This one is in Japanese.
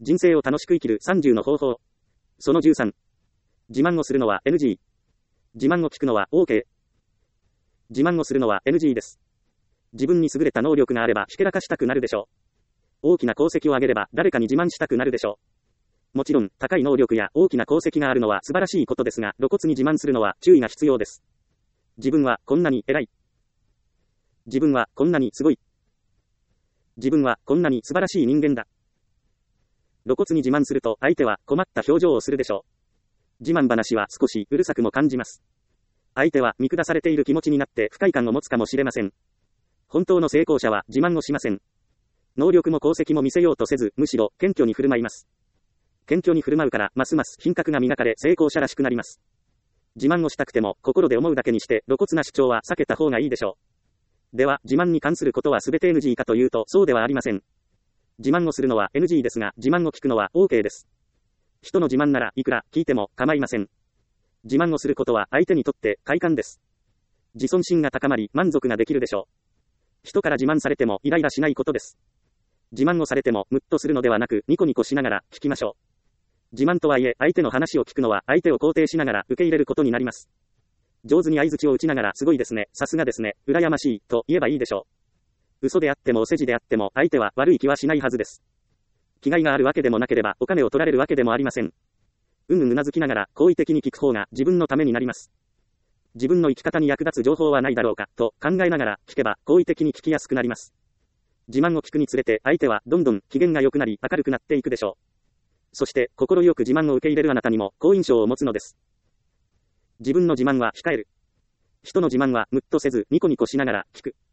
人生を楽しく生きる30の方法。その13。自慢をするのは NG。自慢を聞くのは OK。自慢をするのは NG です。自分に優れた能力があればひけらかしたくなるでしょう。大きな功績を上げれば誰かに自慢したくなるでしょう。もちろん、高い能力や大きな功績があるのは素晴らしいことですが、露骨に自慢するのは注意が必要です。自分はこんなに偉い。自分はこんなにすごい。自分はこんなに素晴らしい人間だ。露骨に自慢すると相手は困った表情をするでしょう。自慢話は少しうるさくも感じます。相手は見下されている気持ちになって不快感を持つかもしれません。本当の成功者は自慢をしません。能力も功績も見せようとせず、むしろ謙虚に振る舞います。謙虚に振る舞うから、ますます品格が磨かれ成功者らしくなります。自慢をしたくても、心で思うだけにして、露骨な主張は避けた方がいいでしょう。では、自慢に関することはすべて NG かというと、そうではありません。自慢をするのは NG ですが、自慢を聞くのは OK です。人の自慢ならいくら聞いても構いません。自慢をすることは相手にとって快感です。自尊心が高まり、満足ができるでしょう。人から自慢されてもイライラしないことです。自慢をされてもムッとするのではなく、ニコニコしながら聞きましょう。自慢とはいえ、相手の話を聞くのは相手を肯定しながら受け入れることになります。上手に相槌を打ちながら、すごいですね、さすがですね、羨ましい、と言えばいいでしょう。嘘であってもお世辞であっても、相手は悪い気はしないはずです。気概があるわけでもなければ、お金を取られるわけでもありません。うなずきながら、好意的に聞く方が自分のためになります。自分の生き方に役立つ情報はないだろうか、と考えながら聞けば、好意的に聞きやすくなります。自慢を聞くにつれて、相手はどんどん機嫌が良くなり、明るくなっていくでしょう。そして、心よく自慢を受け入れるあなたにも、好印象を持つのです。自分の自慢は控える。人の自慢はムッとせず、ニコニコしながら聞く。